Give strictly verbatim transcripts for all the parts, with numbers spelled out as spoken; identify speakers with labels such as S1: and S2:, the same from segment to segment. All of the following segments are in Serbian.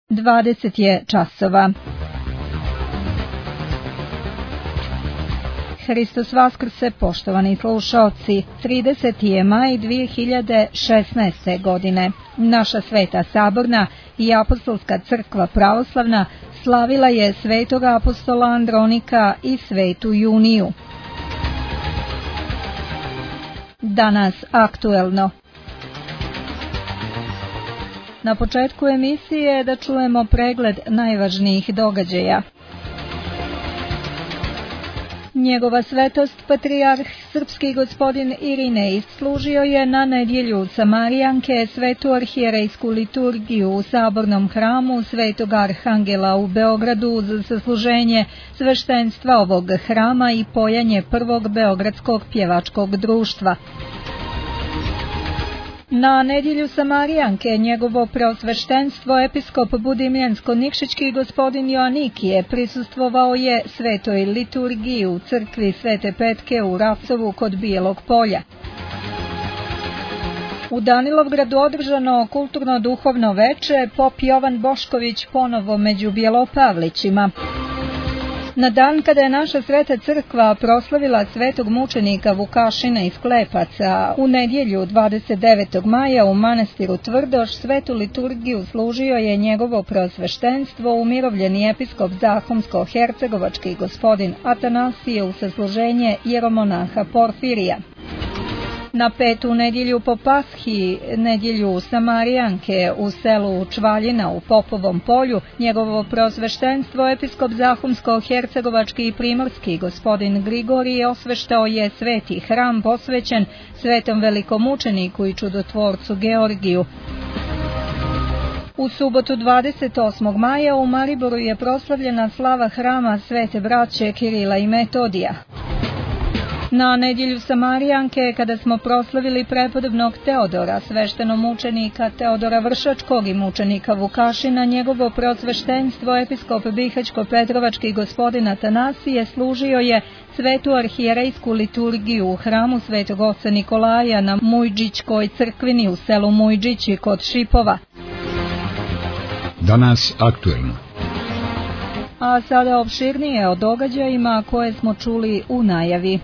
S1: dvadeset je časova. Hristos vaskrse, poštovani slušaoci. trideseti je maj dvije hiljade šesnaeste. godine. Naša Sveta Saborna i Apostolska crkva pravoslavna slavila je svetog apostola Andronika i svetu Juniju. Danas aktuelno. Na početku emisije da čujemo pregled najvažnijih događaja. Njegova svetost, patrijarh srpski gospodin Irinej, služio je na nedjelju Samarijanke svetu arhijerejsku liturgiju u Sabornom hramu Svetog Arhangela u Beogradu za sasluženje sveštenstva ovog hrama i pojanje prvog beogradskog pjevačkog društva. Na nedjelju Samarijanke njegovo preosveštenstvo episkop Budimljensko-Nikšićki gospodin Joanikije prisustvovao je svetoj liturgiji u crkvi Svete Petke u Ravcovu kod Bijelog polja. U Danilovgradu održano kulturno-duhovno veče, pop Jovan Bošković ponovo među Bjelopavlićima. Na dan kada je naša Sveta crkva proslavila svetog mučenika Vukašina iz Klepaca, u nedjelju dvadeset devetog maja u manastiru Tvrdoš svetu liturgiju služio je njegovo preosveštenstvo umirovljeni episkop Zahumsko-hercegovački gospodin Atanasije u sasluženje jeromonaha Porfirija. Na petu nedjelju po Pashi, nedjelju Samarijanke u selu Čvaljina u Popovom polju, njegovo preosveštenstvo episkop Zahumsko-hercegovački i primorski gospodin Grigorije osveštao je sveti hram posvećen svetom velikomučeniku i čudotvorcu Georgiju. U subotu dvadeset osmog maja u Mariboru je proslavljena slava hrama Svete braće Kirila i Metodija. Na nedjelju Samarijanke, kada smo proslavili prepodobnog Teodora, sveštenomučenika Teodora Vršačkog i mučenika Vukašina, njegovo preosveštenstvo episkop Bihaćko-Petrovački gospodin Atanasije služio je svetu arhijerejsku liturgiju u hramu Svetog oca Nikolaja na Mujđićkoj crkvini u selu Mujđići kod Šipova.
S2: Danas aktuelno.
S1: A sada opširnije o događajima koje smo čuli u najavi.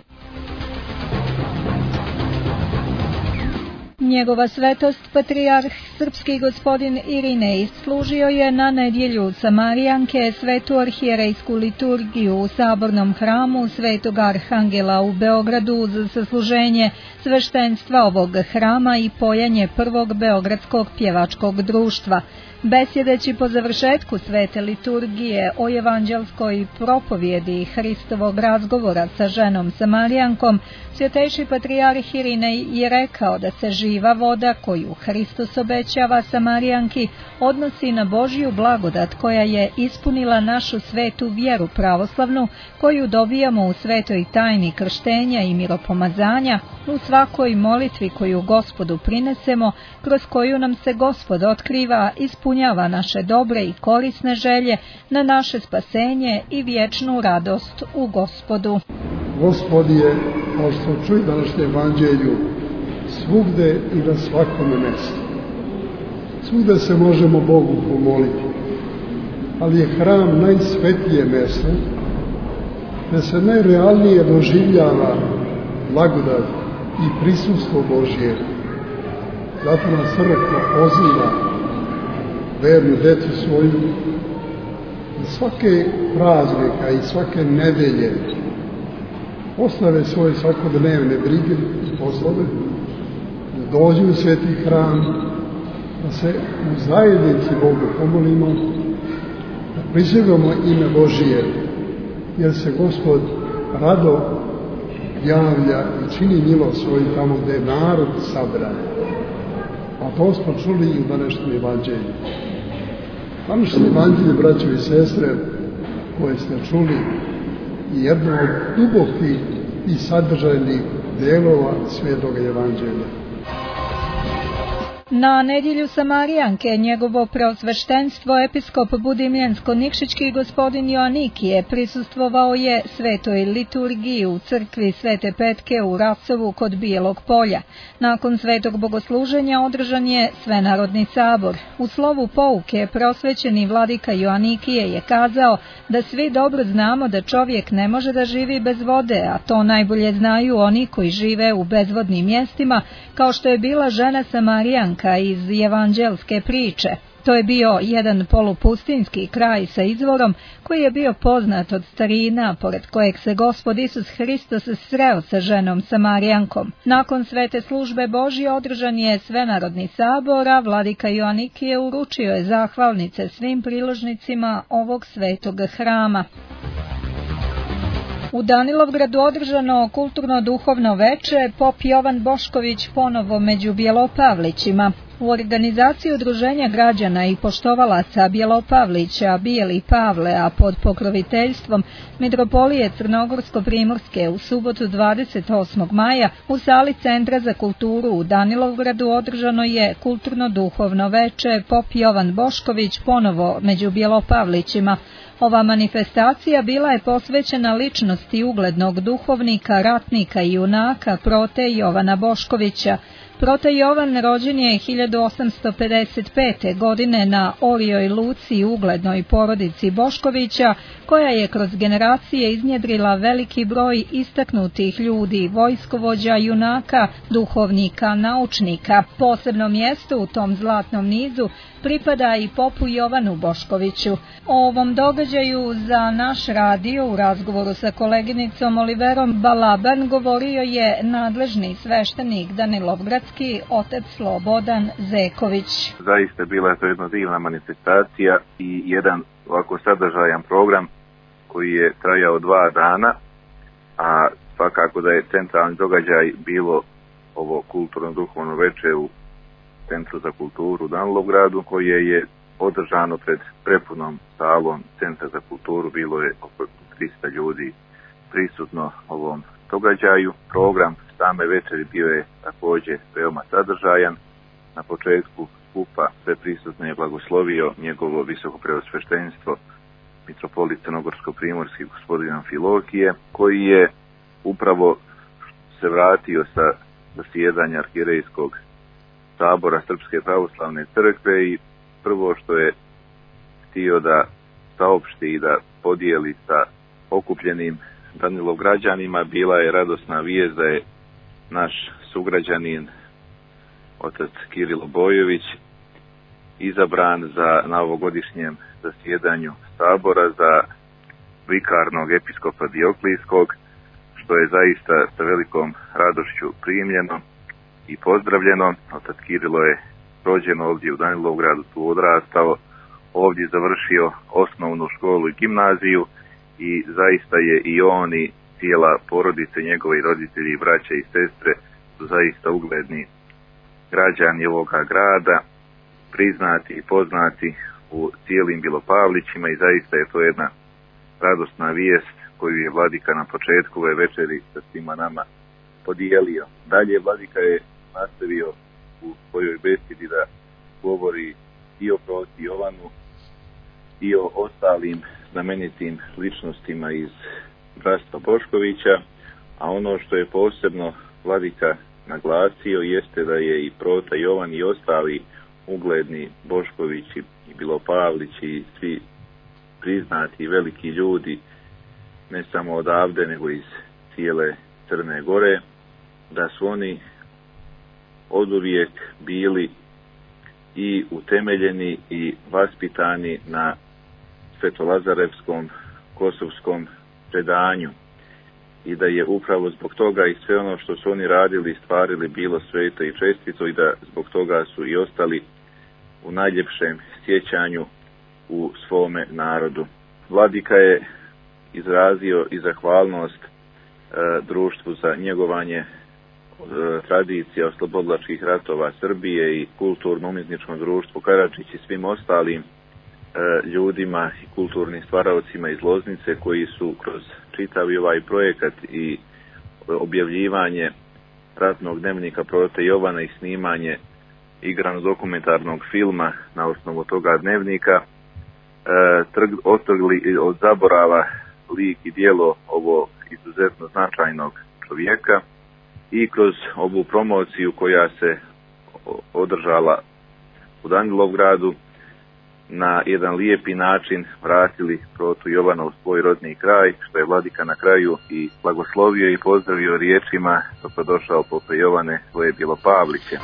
S1: Njegova svetost, patrijarh srpski gospodin Irinej, služio je na nedjelju Samarijanke svetu arhijerejsku liturgiju u Sabornom hramu Svetog Arhangela u Beogradu za sasluženje sveštenstva ovog hrama i pojanje prvog beogradskog pjevačkog društva. Besjedeći po završetku svete liturgije o evanđelskoj propovjedi Hristovog razgovora sa ženom Samarijankom, svjetejši patrijarh Irinej je rekao da se živa voda koju Hristos obećava Samarijanki odnosi na Božju blagodat koja je ispunila našu svetu vjeru pravoslavnu, koju dobijamo u svetoj tajni krštenja i miropomazanja, u svakoj molitvi koju Gospodu prinesemo, kroz koju nam se Gospod otkriva, ispunjava naše dobre i korisne želje na naše spasenje i vječnu radost u Gospodu.
S3: Gospod je, kao što čuj današnje evanđelju, svugde i na svakome mjestu. Svugde se možemo Bogu pomoliti, ali je hram najsvetije mjesto, gdje se najrealnije doživljava blagodat i prisustvo Božje. Zato nas crkva poziva vernu djecu svoju da svake praznika i svake nedelje ostave svoje svakodnevne brige i poslove, da dođu u sveti hram, da se u zajednici Bogu pomolimo, da prizivamo ime Božije, jer se Gospod rado javlja i čini milost svoju tamo gdje je narod sabran. A to smo čuli i u današnjem evanđelju. Današnje evanđelje, braćo i sestre, koje ste čuli, i jedno od dubokih i sadržajnih delova Svetog evanđelja.
S1: Na nedjelju Samarijanke njegovo preosveštenstvo episkop Budimljansko-Nikšićki gospodin Joanikije prisustvovao je svetoj liturgiji u crkvi Svete Petke u Racovu kod Bijelog polja. Nakon svetog bogosluženja održan je svenarodni sabor. U slovu pouke prosvećeni vladika Joanikije je kazao da svi dobro znamo da čovjek ne može da živi bez vode, a to najbolje znaju oni koji žive u bezvodnim mjestima, kao što je bila žena Samarijanka iz evanđelske priče. To je bio jedan polupustinski kraj sa izvorom koji je bio poznat od starina, pored kojeg se Gospod Isus Hristos sreo sa ženom Samarijankom. Nakon svete službe Božje održan je svenarodni sabor, a vladika Joanikije uručio je zahvalnice svim priložnicima ovog svetog hrama. U Danilovgradu održano kulturno-duhovno veče, pop Jovan Bošković ponovo među Bjelopavlićima. U organizaciji udruženja građana i poštovalaca Bjelopavlića Bijeli Pavle, a pod pokroviteljstvom Mitropolije Crnogorsko-Primorske u subotu dvadeset osmog maja u sali Centra za kulturu u Danilovgradu održano je kulturno-duhovno veče, pop Jovan Bošković ponovo među Bjelopavlićima. Ova manifestacija bila je posvećena ličnosti uglednog duhovnika, ratnika i junaka Prote Jovana Boškovića. Prote Jovan rođen je hiljadu osamsto pedeset pete. godine na Orijoj Luci, uglednoj porodici Boškovića, koja je kroz generacije iznjedrila veliki broj istaknutih ljudi, vojskovođa, junaka, duhovnika, naučnika. Posebno mjesto u tom zlatnom nizu pripada i popu Jovanu Boškoviću. O ovom događaju za naš radio u razgovoru sa koleginicom Oliverom Balaban govorio je nadležni sveštenik Danilovgradski, otac Slobodan Zeković.
S2: Zaista bila je to jedna divna manifestacija i jedan ovako sadržajan program koji je trajao dva dana, a svakako da je centralni događaj bilo ovo kulturno-duhovno veče u Centru za kulturu u Danilovgradu, koje je održano pred prepunom salom Centra za kulturu. Bilo je oko trista ljudi prisutno ovom događaju. Program same večeri bio je također veoma sadržajan. Na početku skupa sve prisutne je blagoslovio njegovo visoko preosveštenstvo mitropolit Crnogorsko-Primorski gospodin Amfilohije, koji je upravo se vratio sa zasjedanja arhierejskog sabora Srpske pravoslavne crkve i prvo što je htio da saopšti i da podijeli sa okupljenim Danilovgrađanima bila je radosna vijest da je naš sugrađanin otac Kirilo Bojović izabran za na ovogodišnjem zasjedanju sabora za vikarnog episkopa Dioklijskog, što je zaista sa velikom radošću primljeno i pozdravljeno. Otac Kirilo je rođen ovdje u Danilovgradu, tu odrastao, ovdje završio osnovnu školu i gimnaziju i zaista je i on i cijela porodica, njegovi roditelji, braća i sestre su zaista ugledni građani ovoga grada, priznati i poznati u cijelim Bjelopavlićima i zaista je to jedna radosna vijest koju je vladika na početku ove večeri sa svima nama podijelio. Dalje vladika je nastavio u svojoj besedi da govori i o Proti Jovanu i o ostalim znamenitim ličnostima iz bratstva Boškovića, a ono što je posebno vladika naglasio jeste da je i Prota Jovan i ostali ugledni Boškovići i Bjelopavlići i svi priznati veliki ljudi, ne samo odavde nego iz cijele Crne Gore, da su oni oduvijek bili i utemeljeni i vaspitani na Svetolazarevskom kosovskom predanju i da je upravo zbog toga i sve ono što su oni radili i stvarili bilo sveto i čestito i da zbog toga su i ostali u najljepšem sjećanju u svome narodu. Vladika je izrazio i zahvalnost e, društvu za njegovanje e, tradicija oslobodilačkih ratova Srbije i kulturno-umjetničkom društvu Karadžić i svim ostalim e, ljudima i kulturnim stvaraocima iz Loznice koji su kroz čitavi ovaj projekat i objavljivanje ratnog dnevnika Prote Jovana i snimanje igrano dokumentarnog filma na osnovu toga dnevnika, trg, otrgli od zaborava lik i djelo ovog izuzetno značajnog čovjeka i kroz ovu promociju koja se održala u Danilovgradu na jedan lijepi način vratili protu Jovana u svoj rodni kraj, što je vladika na kraju i blagoslovio i pozdravio riječima: dobrodošao pope Jovane, svoje Bjelopavliće.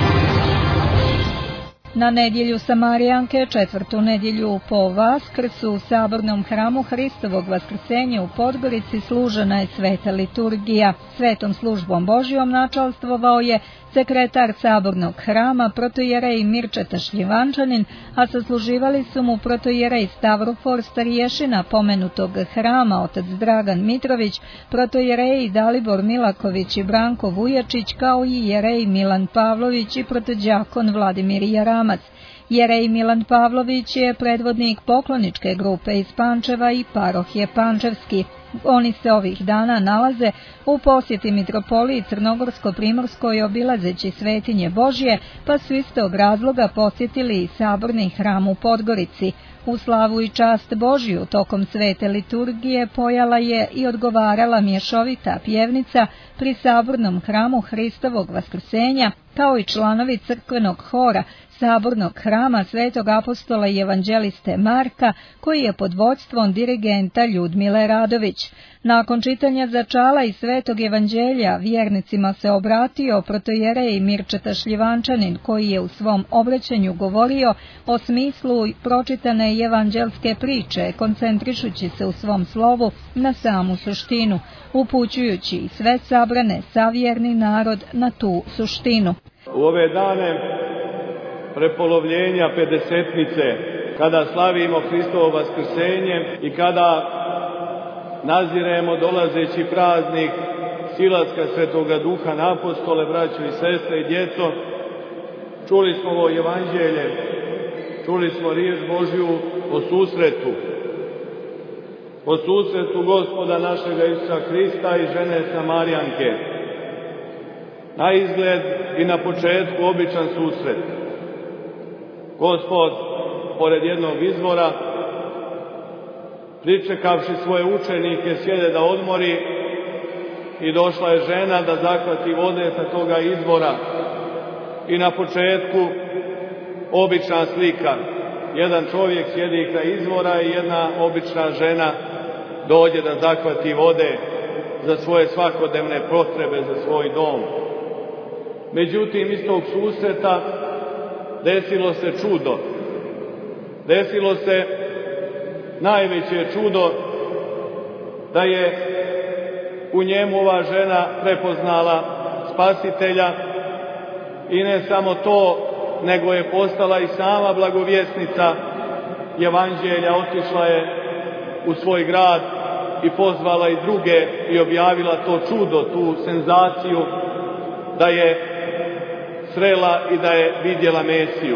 S1: Na nedjelju Samarijanke, četvrtu nedjelju po Vaskrsu, u Sabornom hramu Hristovog Vaskrsenja u Podgorici služena je sveta liturgija. Svetom službom Božjom načalstvovao je sekretar Sabornog hrama, protojerej Mirčeta Šljivančanin, a sasluživali su mu protojerej Stavrofor, starješina pomenutog hrama, otac Dragan Mitrović, protojereji Dalibor Milaković i Branko Vujačić, kao i jerej Milan Pavlović i protodjakon Vladimir Jaramac. Jerej Milan Pavlović je predvodnik pokloničke grupe iz Pančeva i paroh je pančevski. Oni se ovih dana nalaze u posjeti mitropoliji Crnogorsko-Primorskoj obilazeći svetinje Božje, pa su iz tog razloga posjetili i Saborni hram u Podgorici. U slavu i čast Božju tokom svete liturgije pojala je i odgovarala mješovita pjevnica pri Sabornom hramu Hristovog Vaskrsenja, kao i članovi crkvenog hora Sabornog hrama Svetog apostola i evanđeliste Marka, koji je pod vodstvom dirigenta Ljudmile Radović. Nakon čitanja začala i Svetog evanđelja vjernicima se obratio protojerej Mirčeta Šljivančanin, koji je u svom obraćanju govorio o smislu pročitane evanđelske priče, koncentrišući se u svom slovu na samu suštinu, upućujući sve sabrane savjerni narod na tu suštinu.
S4: U ove dane prepolovljenja pedesetnice, kada slavimo Hristovo vaskrsenje i kada naziremo dolazeći praznik silaska Svetoga Duha na apostole, braćo i sestre i djeco, čuli smo ovo evanđelje, čuli smo riječ Božju o susretu, o susretu Gospoda našega Isusa Hrista i žene Samarijanke. Na izgled i na početku običan susret. Gospod, pored jednog izvora, pričekavši svoje učenike, sjede da odmori i došla je žena da zahvati vode sa toga izvora. I na početku obična slika. Jedan čovjek sjedi kraj izvora i jedna obična žena dođe da zahvati vode za svoje svakodnevne potrebe, za svoj dom. Međutim, iz tog susreta desilo se čudo. Desilo se najveće čudo, da je u njemu ova žena prepoznala Spasitelja i ne samo to, nego je postala i sama blagovjesnica evanđelja. Otišla je u svoj grad i pozvala i druge i objavila to čudo, tu senzaciju, da je srela i da je vidjela Mesiju.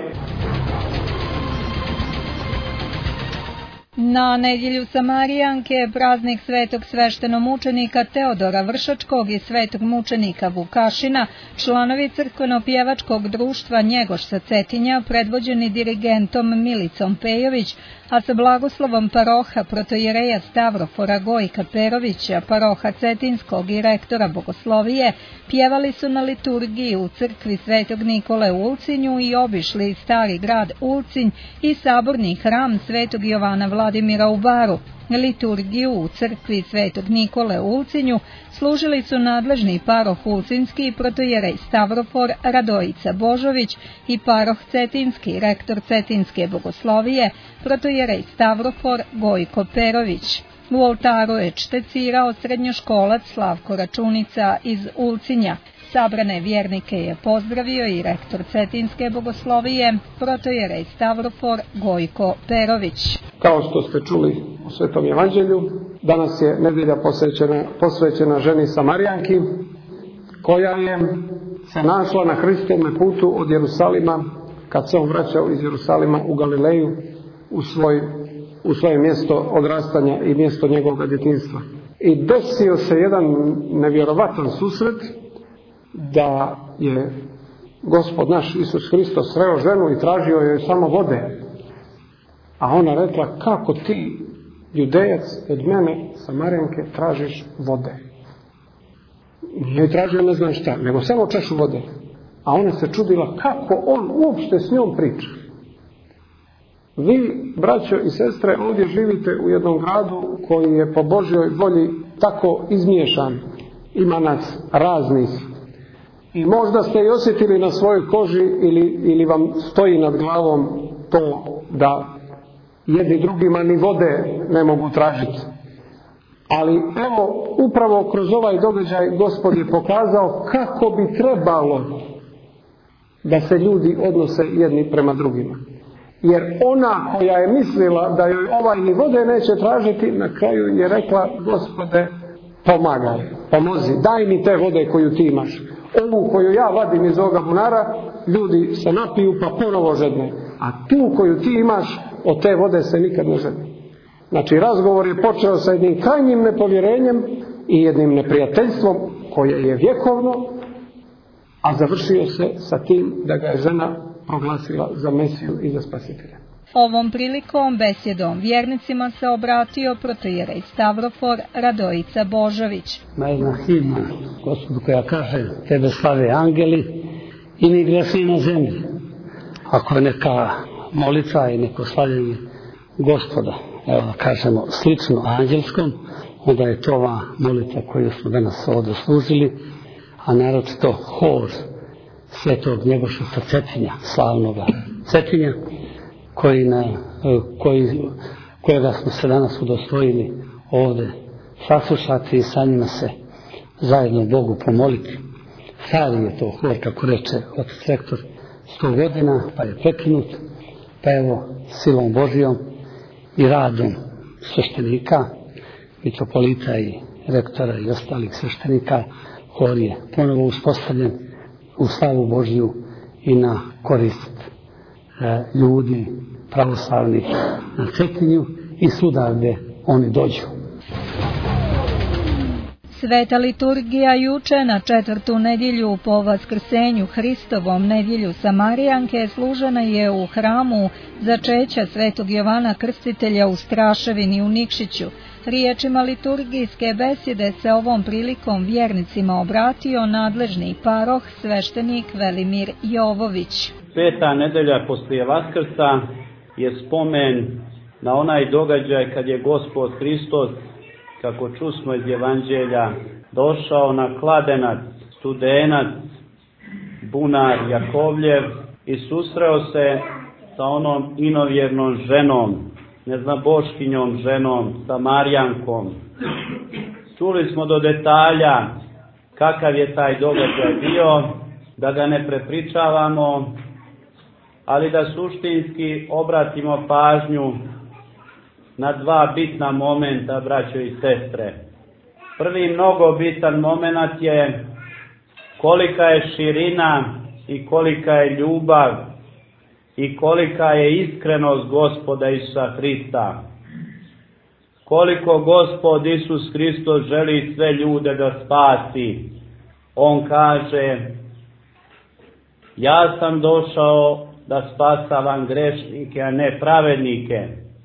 S1: Na nedjelju Samarijanke, praznik svetog sveštenomučenika Teodora Vršačkog i svetog mučenika Vukašina, članovi crkveno-pjevačkog društva Njegoš sa Cetinja, predvođeni dirigentom Milicom Pejović, a sa blagoslovom paroha protojereja Stavrofora Gojka Perovića, paroha Cetinskog i rektora Bogoslovije, pjevali su na liturgiji u crkvi Svetog Nikole u Ulcinju i obišli stari grad Ulcinj i Saborni hram Svetog Jovana Vladimira u Baru. Liturgiju u crkvi Svetog Nikole u Ulcinju služili su nadležni paroh Ulcinski, protojerej Stavrofor Radojica Božović i paroh Cetinski, rektor Cetinske Bogoslovije, protojerej Stavrofor Gojko Perović. U oltaru je čtecirao srednjoškolac Slavko Računica iz Ulcinja. Sabrane vjernike je pozdravio i rektor Cetinske Bogoslovije, protojerej Stavrofor Gojko Perović.
S5: Kao što ste čuli u Svetom evanđelju, danas je nedjelja posvećena, posvećena ženi Samarijanki, koja je se našla na Hristovome putu od Jerusalima, kad se on vraćao iz Jerusalima u Galileju, u, svoj, u svoje mjesto odrastanja i mjesto njegovog djetinjstva. I desio se jedan nevjerovatan susret, da je Gospod naš Isus Hristos sreo ženu i tražio joj samo vode. A ona rekla, kako ti, Judejac, od mene, Samarijanke, tražiš vode? Nije tražio ne znam šta, nego samo čašu vode. A ona se čudila kako on uopšte s njom priča. Vi, braćo i sestre, ovdje živite u jednom gradu koji je po Božjoj volji tako izmiješan. Ima nas raznih. I možda ste i osjetili na svojoj koži ili, ili vam stoji nad glavom to da jedni drugima ni vode ne mogu tražiti. Ali evo, upravo kroz ovaj događaj Gospod je pokazao kako bi trebalo da se ljudi odnose jedni prema drugima. Jer ona koja je mislila da joj ovaj ni vode neće tražiti, na kraju je rekla, Gospode, pomagaj, pomozi, daj mi te vode koju ti imaš. Ovu koju ja vadim iz ovoga bunara, ljudi se napiju pa ponovo žedne. A tu koju ti imaš, od te vode se nikad ne žedne. Znači, razgovor je počeo sa jednim krajnjim nepovjerenjem i jednim neprijateljstvom koje je vjekovno, a završio se sa tim da ga je žena proglasila za Mesiju i za Spasitelja.
S1: Ovom prilikom besjedom vjernicima se obratio protoijerej Stavrofor Radojica Božović.
S6: Ma jedna himna, Gospodu, koja kaže, tebe slave angeli i mi glasi na zemlji. Ako je neka molitva i neko slavljenje Gospoda, evo kažemo slično anđelskom, onda je to ova molitva koju smo danas ovdje služili, a naročito hor svetog Njegoša Cetinja, slavnoga Cetinja, koji na, koji, kojega smo se danas udostojili ovdje saslušati i sa njima se zajedno Bogu pomoliti. Stari je to hor, kako reče otac rektor, sto godina, pa je prekinut, pa evo silom Božijom i radom sveštenika, mitropolita i rektora i ostalih sveštenika, hor je ponovo uspostavljen u slavu Božiju i na korist e, ljudi pravoslavnih na Cetinju i svuda gdje oni dođu.
S1: Sveta liturgija juče na četvrtu nedjelju po Vaskrsenju Hristovom nedjelju Samarijanke služena je u hramu začeća svetog Jovana Krstitelja u Straševini u Nikšiću. Riječima liturgijske besjede se ovom prilikom vjernicima obratio nadležni paroh sveštenik Velimir Jovović.
S7: Peta nedelja poslije Vaskrsa je spomen na onaj događaj kad je Gospod Hristos, kako čusmo iz Evanđelja, došao na kladenac, studenac, bunar Jakovljev i susreo se sa onom inovjernom ženom, neznaboškinjom ženom, Samarijankom. Čuli smo do detalja kakav je taj događaj bio, da ga ne prepričavamo, ali da suštinski obratimo pažnju na dva bitna momenta, braćo i sestre. Prvi mnogo bitan moment je kolika je širina i kolika je ljubav i kolika je iskrenost Gospoda Isusa Hrista. Koliko Gospod Isus Hristos želi sve ljude da spasi. On kaže, ja sam došao da spasavam grešnike, a ne pravednike.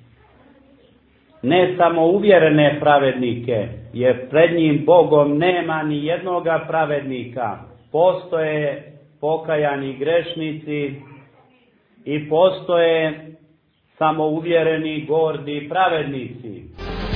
S7: Ne samo uvjerene pravednike, jer pred njim Bogom nema ni jednoga pravednika. Postoje pokajani grešnici i postoje samouvjereni, gordi pravednici.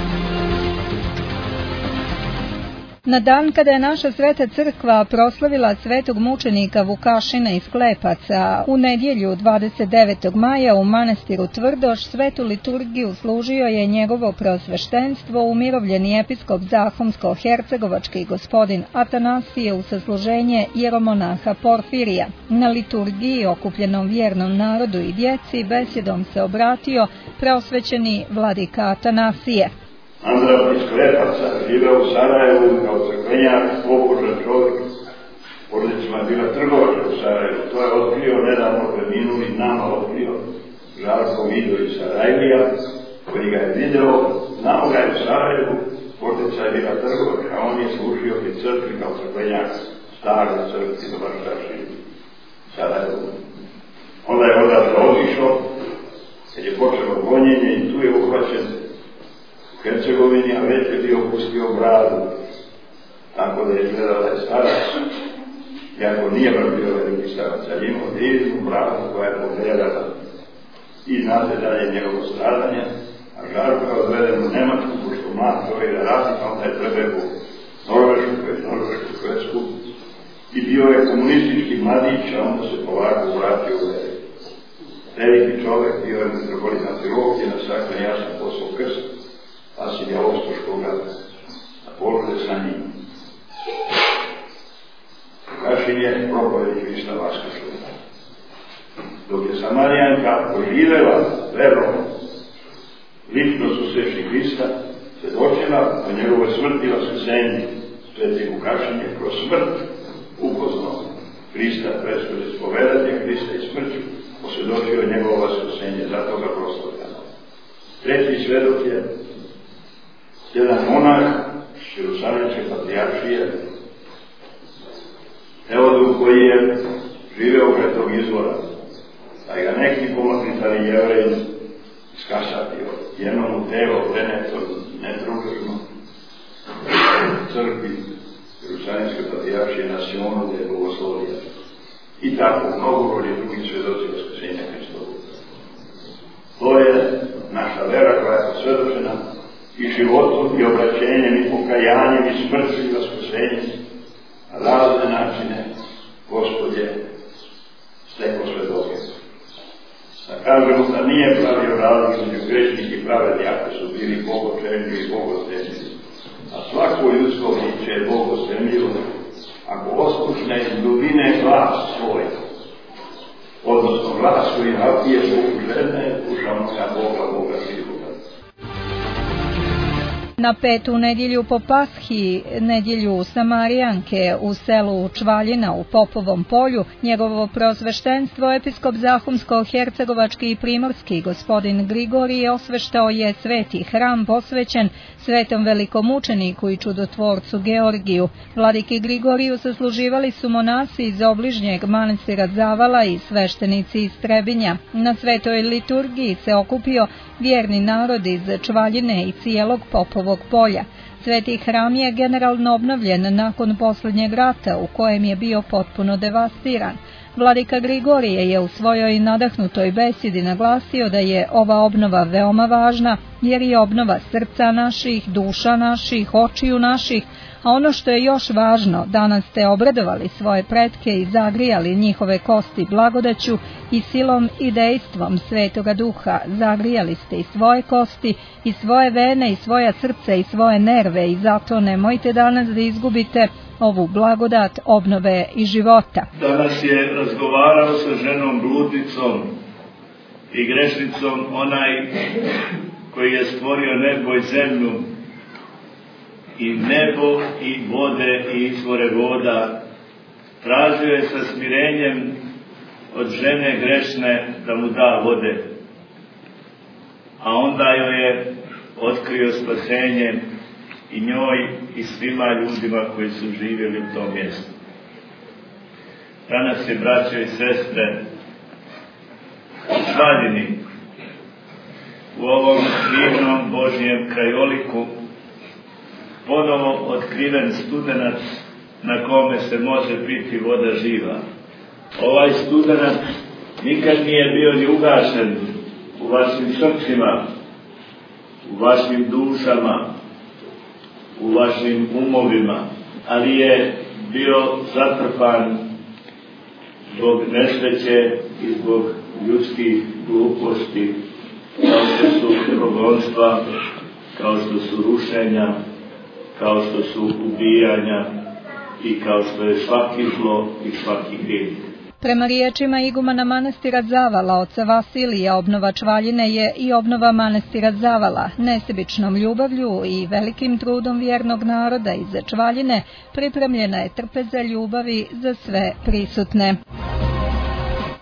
S1: Na dan kada je naša Sveta crkva proslavila svetog mučenika Vukašina iz Klepaca, u nedjelju dvadeset devetog maja u manastiru Tvrdoš svetu liturgiju služio je njegovo preosveštenstvo umirovljeni episkop Zahumsko-hercegovački gospodin Atanasije u sasluženje jeromonaha Porfirija. Na liturgiji okupljenom vjernom narodu i djeci besjedom se obratio preosvećeni vladika Atanasije.
S8: Andrav iz Klepaca živeo u Sarajevu kao crkvenjak, pobožan čovjek. Porodica je bila trgovačka u Sarajevu. To je otkrio nedavno preminuli, nama otkrio Žarko Vido iz Sarajlija, koji ga je video. Znamo ga je u Sarajevu, porodica je bila trgovačka, a on je služio pri crkvi kao crkvenjak, stare crkvi do Varšaši. Sarajevu. Onda je odatle otišao, kad je počelo gonjenje i tu je uhvaćen u Hercegovini, a već je bio pustio bradu, tako da je izgledala je starac, iako nije baš bio veliki starac, ali imao divnu bradu koja je pogledala i znate da je njegovo stradanje, a Žarko je odveden u Nemačku, pošto mlad čovjek da radi, pa onda je trebao u Norvešku, koji je Norvešku, Švedsku, i bio je komunistički mladić, a onda se polako vratio u veri. Veliki čovjek, bio je metropolit Antilohije, na saklen ja sam poslao krst, Vasilija Ostoškoga, na polože sa njim. Kašin je propovedi Hrista Vaskršloga. Dok je Samarijanka poživela verom lično susrećni Hrista, svedočila o njegovoj smrti i vaskrsenju. Sveti Vukašin je kroz smrt upoznao Hrista, preskozi spovedanje Hrista i smrću, posvjedočio njegovo vaskrsenje, zato ga proslavljamo. Treći svedok je jedan monah Jerusalimske patrijaršije, Teodor, koji je živeo kraj tog izvora, da ga neki pomotritali Jevreji iskasatio, jednom u telo, preneto, netružno, crkvi Jerusalimske patrijaršije na Sionu, gdje je bogoslovija. I tako, mnogo broj drugih svedoci vaskrsenja Hristovu. To je naša vera koja je posvjedočena i životom, i obraćenjem, i pokajanjem, i smrću, i vaskrsenjem, na razne načine, Gospodje, steko svedoke. Da kažemo da nije pravio razliku među grešnih i pravedni, ako su bili bogočenju i bogostemljivi. A svako ljudsko biće je bogostemljivo, ako oslušne iz dubine glas svoj, odnosno glas koji napije Bogu žene, slušamo ga Boga, Boga živoga.
S1: Na petu nedjelju po Pashi, nedjelju Samarijanke u selu Čvaljina u Popovom polju, njegovo prosveštenstvo episkop Zahumsko-hercegovački i primorski gospodin Grigorije osveštao je sveti hram posvećen svetom velikomučeniku i čudotvorcu Georgiju. Vladiki Grigoriju sasluživali su monasi iz obližnjeg manastira Zavala i sveštenici iz Trebinja. Na svetoj liturgiji se okupio vjerni narod iz Čvaljine i cijelog Popovog polja. Sveti hram je generalno obnovljen nakon posljednjeg rata u kojem je bio potpuno devastiran. Vladika Grigorije je u svojoj nadahnutoj besedi naglasio da je ova obnova veoma važna jer je obnova srca naših, duša naših, očiju naših, a ono što je još važno, danas ste obradovali svoje pretke i zagrijali njihove kosti blagodaću i silom i dejstvom Svetoga Duha, zagrijali ste i svoje kosti, i svoje vene, i svoja srca, i svoje nerve, i zato nemojte danas da izgubite ovu blagodat obnove i života.
S9: Danas je razgovarao sa ženom bludnicom i grešnicom onaj koji je stvorio nebo i zemlju, i nebo i vode i izvore voda. Tražio je sa smirenjem od žene grešne da mu da vode, a onda joj je otkrio spasenje i njoj i svima ljudima koji su živjeli u tom mjestu. Danas je, braćo i sestre, u Švaljini, u ovom divnom Božjem krajoliku, ponovo otkriven studenac na kome se može piti voda živa. Ovaj studenac nikad nije bio ni ugašen u vašim srcima, u vašim dušama, u vašim umovima, ali je bio zatrpan zbog nesreće i zbog ljudskih gluposti, kao što su progonstva, kao što su rušenja, kao što su ubijanja i kao što je svaki zlo i svaki grijeh.
S1: Prema riječima igumana manastira Zavala, oca Vasilija, obnova Čvaljine je i obnova manastira Zavala. Nesebičnom ljubavlju i velikim trudom vjernog naroda iz Čvaljine pripremljena je trpeza ljubavi za sve prisutne.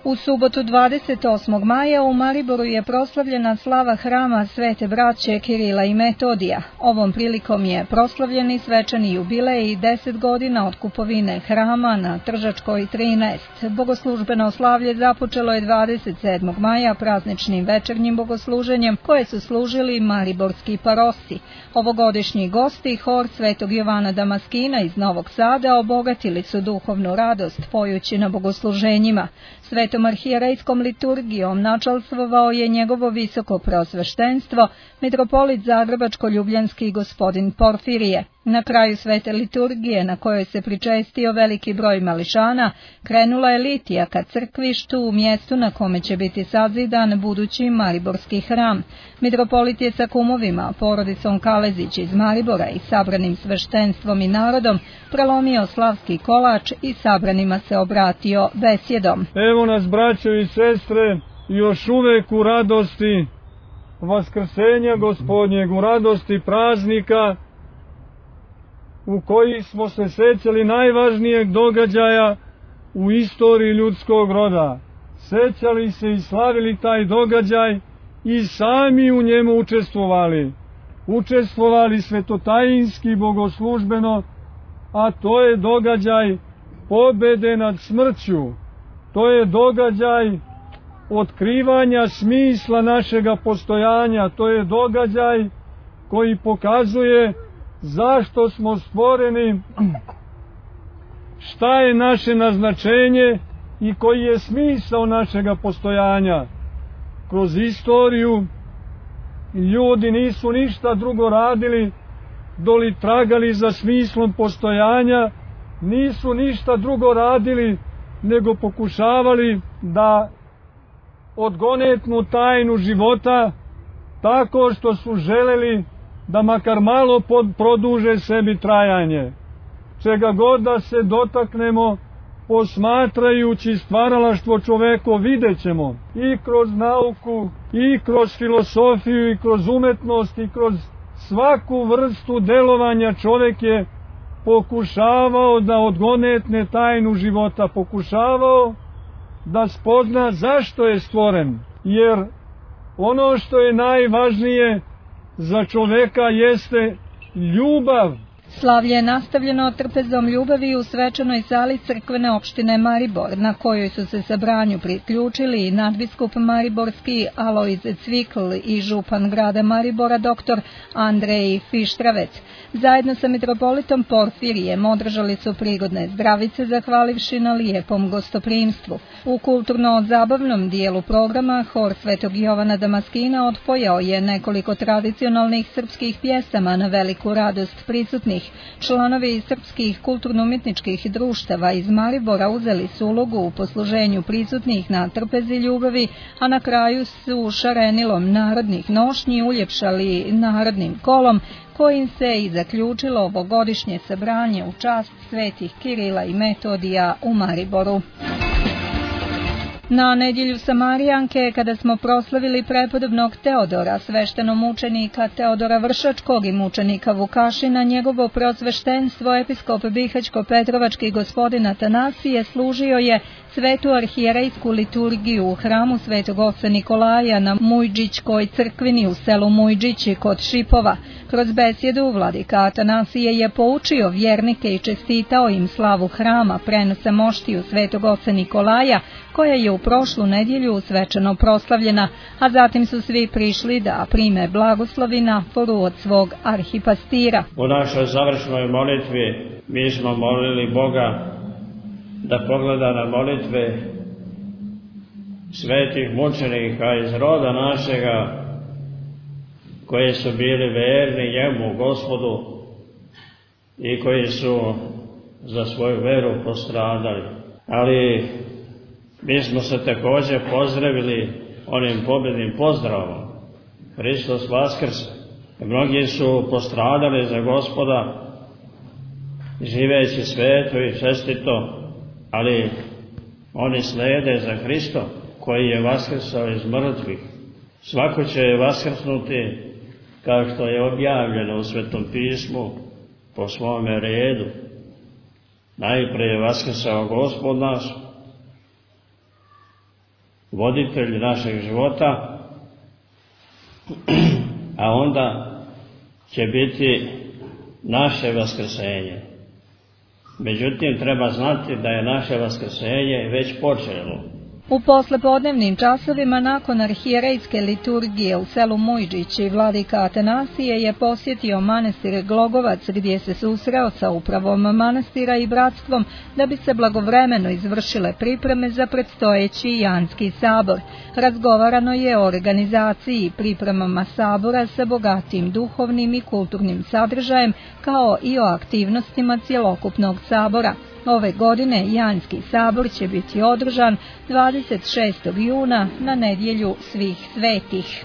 S1: U subotu dvadeset osmog maja u Mariboru je proslavljena slava hrama Svete braće Kirila i Metodija. Ovom prilikom je proslavljeni svečani jubilej i deset godina od kupovine hrama na Tržačkoj trinaest. Bogoslužbeno slavlje započelo je dvadeset sedmog maja prazničnim večernjim bogosluženjem koje su služili mariborski parosi. Ovogodišnji gosti, hor Svetog Jovana Damaskina iz Novog Sada, obogatili su duhovnu radost pojući na bogosluženjima. Svetom arhijerejskom liturgijom načalstvovao je njegovo visoko prosveštenstvo, mitropolit Zagrebačko-ljubljanski gospodin Porfirije. Na kraju svete liturgije, na kojoj se pričestio veliki broj mališana, krenula je litija ka crkvištu u mjestu na kome će biti sazidan budući mariborski hram. Mitropolit je sa kumovima, porodicom Kalezić iz Maribora i sabranim sveštenstvom i narodom prelomio slavski kolač i sabranima se obratio besjedom.
S10: Evo nas, braćo i sestre, još uvek u radosti Vaskrsenja Gospodnjeg, u radosti praznika u koji smo se sećali najvažnijeg događaja u istoriji ljudskog roda. Sećali se i slavili taj događaj i sami u njemu učestvovali. Učestvovali svetotajinski, bogoslužbeno, a to je događaj pobede nad smrću. To je događaj otkrivanja smisla našega postojanja. To je događaj koji pokazuje zašto smo stvoreni, šta je naše naznačenje i koji je smisao našega postojanja. Kroz istoriju ljudi nisu ništa drugo radili doli tragali za smislom postojanja, nisu ništa drugo radili nego pokušavali da odgonetnu tajnu života tako što su želeli da makar malo pod, produže sebi trajanje. Čega god da se dotaknemo, posmatrajući stvaralaštvo čoveko, vidjet ćemo i kroz nauku, i kroz filosofiju, i kroz umetnost, i kroz svaku vrstu delovanja čovek je pokušavao da odgonetne tajnu života, pokušavao da spozna zašto je stvoren, jer ono što je najvažnije za čoveka jeste ljubav.
S1: Slavlje je nastavljeno trpezom ljubavi u svečanoj sali crkvene opštine Maribor, na kojoj su se sabranju priključili i nadbiskup mariborski Alojz Cvikl i župan grada Maribora doktor Andrej Fištravec. Zajedno sa mitropolitom Porfirijem održali su prigodne zdravice zahvalivši na lijepom gostoprimstvu. U kulturno-zabavnom dijelu programa hor Svetog Jovana Damaskina otpojao je nekoliko tradicionalnih srpskih pjesama na veliku radost prisutnih. Članovi srpskih kulturno-umjetničkih društava iz Maribora uzeli su ulogu u posluženju prisutnih na trpezi ljubavi, a na kraju su šarenilom narodnih nošnji uljepšali narodnim kolom, kojim se i zaključilo ovogodišnje sabranje u čast svetih Kirila i Metodija u Mariboru. Na nedjelju Samarijanke, kada smo proslavili prepodobnog Teodora, sveštenomučenika Teodora Vršačkog i mučenika Vukašina, njegovo prosveštenstvo episkop Bihaćko-Petrovački gospodin Atanasije služio je svetu arhijerejsku liturgiju u hramu Svetog oca Nikolaja na Mujđićkoj crkvini u selu Mujđići kod Šipova. Kroz besjedu vladika Atanasije je poučio vjernike i čestitao im slavu hrama prenosa moštiju Svetog oca Nikolaja, koja je u prošlu nedjelju svečano proslavljena, a zatim su svi prišli da prime blagoslovi na foru od svog arhipastira.
S7: U našoj završnoj molitvi mi smo molili Boga da pogleda na molitve svetih mučenika iz roda našega, koji su bili verni njemu, Gospodu, i koji su za svoju veru postradali. Ali mi smo se također pozdravili onim pobjednim pozdravom: Hristos Vaskrse. Mnogi su postradali za Gospoda, živeći sveto i čestito, ali oni slijede za Hristom, koji je vaskrsao iz mrtvih. Svako će vaskrsnuti, kao što je objavljeno u Svetom pismu, po svome redu. Najprije je vaskrsao Gospod naš,
S11: voditelj našeg života, a onda će biti naše vaskrsenje. Međutim, treba znati da je naše vaskrsenje već počelo.
S1: U poslepodnevnim časovima nakon arhijerejske liturgije u selu Mujđići vladika Atanasije je posjetio manastir Glogovac gdje se susreo sa upravom manastira i bratstvom da bi se blagovremeno izvršile pripreme za predstojeći Janski sabor. Razgovarano je o organizaciji i pripremama sabora sa bogatim duhovnim i kulturnim sadržajem kao i o aktivnostima cjelokupnog sabora. Ove godine Janski sabor će biti održan dvadeset šestog juna na nedjelju svih svetih.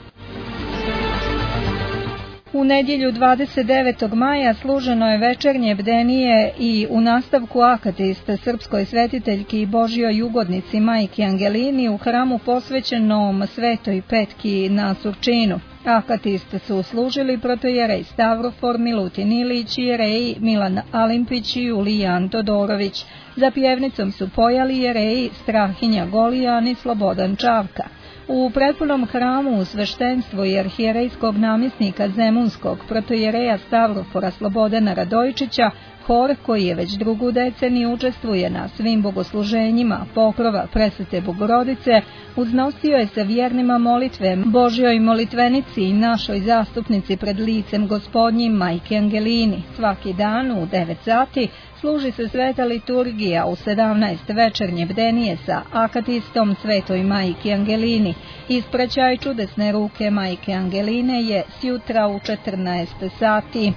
S1: U nedjelju dvadeset devetog maja služeno je večernje bdenije i u nastavku akatist srpskoj svetiteljki i Božjoj ugodnici majki Angelini u hramu posvećenom Svetoj Petki na Surčinu. Akatist su služili protojerej Stavrofor Milutin Ilić i jereji Milan Alimpić i Julijan Todorović. Za pjevnicom su pojali jereji Strahinja Golijan i Slobodan Čavka. U prepunom hramu u sveštenstvu i arhijerejskog namjesnika Zemunskog protojereja Stavrofora Slobodana Radojčića, hor koji je već drugu deceniju učestvuje na svim bogosluženjima pokrova Presvete Bogorodice, uznosio je sa vjernima molitve Božjoj molitvenici i našoj zastupnici pred licem Gospodnjim majke Angelini. Svaki dan u devet sati služi se sveta liturgija, u sedamnaest večernje bdenije sa akatistom Svetoj majki Angelini. Ispraćaj čudesne ruke majke Angeline je sjutra u četrnaest sati.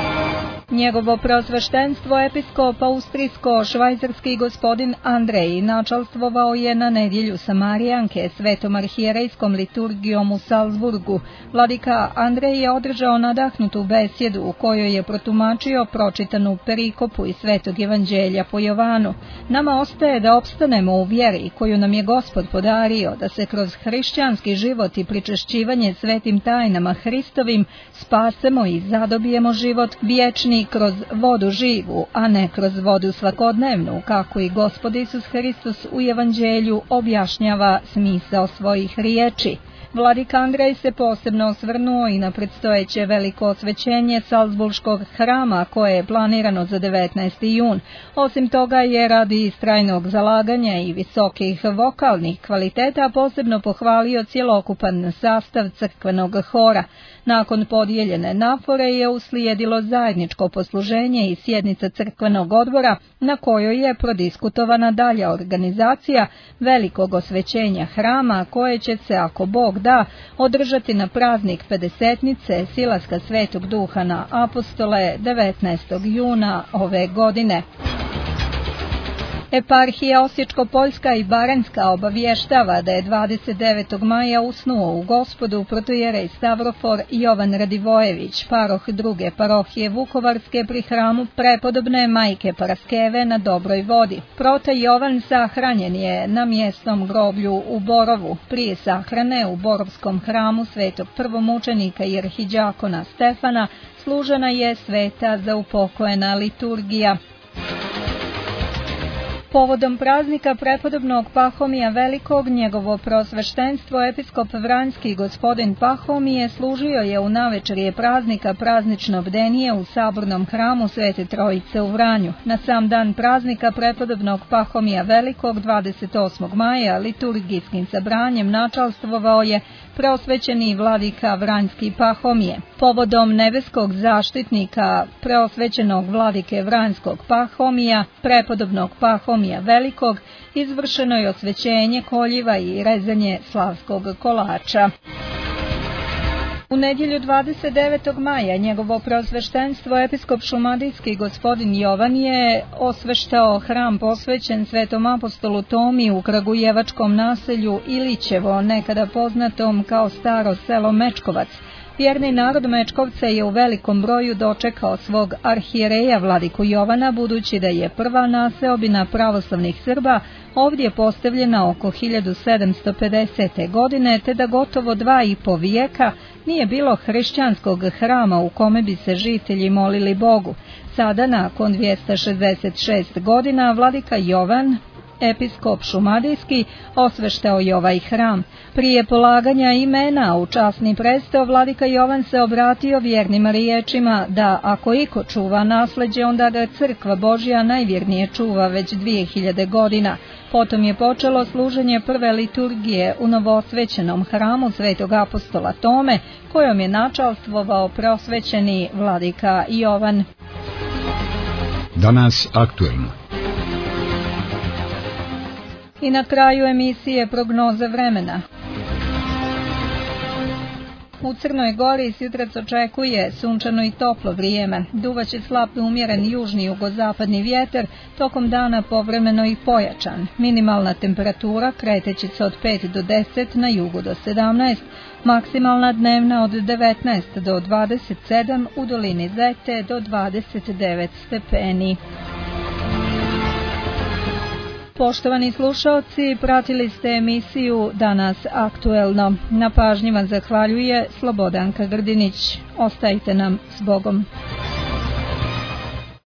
S1: Njegovo preosveštenstvo episkop austrijsko-švajcarski gospodin Andrej načalstvovao je na nedjelju Samarijanke svetom arhijerejskom liturgijom u Salzburgu. Vladika Andrej je održao nadahnutu besjedu u kojoj je protumačio pročitanu perikopu iz Svetog evanđelja po Jovanu. Nama ostaje da opstanemo u vjeri koju nam je Gospod podario, da se kroz hrišćanski život i pričešćivanje svetim tajnama Hristovim spasemo i zadobijemo život vječni kroz vodu živu, a ne kroz vodu svakodnevnu, kako i Gospod Isus Hristos u evanđelju objašnjava smisao svojih riječi. Vladika Andrej se posebno osvrnuo i na predstojeće veliko osvećenje Salzburškog hrama koje je planirano za devetnaesti jun. Osim toga je radi istrajnog zalaganja i visokih vokalnih kvaliteta posebno pohvalio cjelokupan sastav crkvenog hora. Nakon podijeljene nafore je uslijedilo zajedničko posluženje i sjednica crkvenog odbora na kojoj je prodiskutovana dalja organizacija velikog osvećenja hrama koje će se, ako Bog da, održati na praznik Pedesetnice silaska Svetog Duha na apostole devetnaestog juna ove godine. Eparhija Osječko-Poljska i Baranjska obavještava da je dvadeset devetog maja usnuo u Gospodu protojerej Stavrofor Jovan Radivojević, paroh druge parohije Vukovarske pri hramu prepodobne majke Paraskeve na Dobroj vodi. Prote Jovan sahranjen je na mjesnom groblju u Borovu. Prije sahrane u Borovskom hramu svetog prvomučenika i arhidžakona Stefana služena je sveta zaupokojena liturgija. Povodom praznika prepodobnog Pahomija Velikog, njegovo preosveštenstvo episkop Vranjski gospodin Pahomije služio je u navečerje praznika praznično bdenije u sabornom hramu Svete Trojice u Vranju. Na sam dan praznika prepodobnog Pahomija Velikog, dvadeset osmog maja, liturgijskim sabranjem načalstvovao je preosvećeni vladika Vranjski Pahomije. Povodom nebeskog zaštitnika preosvećenog vladike Vranjskog Pahomija, prepodobnog Pahomija Velikog, izvršeno je osvećenje koljiva i rezanje slavskog kolača. U nedjelju dvadeset devetog maja njegovo preosveštenstvo episkop šumadijski gospodin Jovan je osveštao hram posvećen svetom apostolu Tomi u kragujevačkom naselju Ilićevo, nekada poznatom kao staro selo Mečkovac. Vjerni narod Mečkovca je u velikom broju dočekao svog arhijereja vladiku Jovana, budući da je prva naseobina pravoslavnih Srba ovdje postavljena oko hiljadu sedamsto pedesete. godine, te da gotovo dva i po vijeka nije bilo hrišćanskog hrama u kome bi se žitelji molili Bogu. Sada, nakon dvjesto šezdeset šest godina, vladika Jovan episkop šumadijski, osveštao je ovaj hram. Prije polaganja imena u časni presto, vladika Jovan se obratio vjernim riječima da ako iko čuva nasleđe, onda ga crkva Božja najvjernije čuva već dvije hiljade godina. Potom je počelo služenje prve liturgije u novoosvećenom hramu Svetog apostola Tome, kojom je načalstvovao prosvećeni vladika Jovan.
S12: Danas aktuelno.
S1: I na kraju emisije prognoze vremena. U Crnoj Gori sutrac očekuje sunčano i toplo vrijeme. Duvaće slab umjeren južni jugozapadni vjetar, tokom dana povremeno i pojačan. Minimalna temperatura kreteći se od pet do deset, na jugu do sedamnaest, maksimalna dnevna od devetnaest do dvadeset sedam, u dolini Zete do dvadeset devet stepeni. Poštovani slušalci, pratili ste emisiju Danas aktuelno. Na pažnji vam zahvaljuje Slobodanka Grdinić. Ostajte nam s Bogom.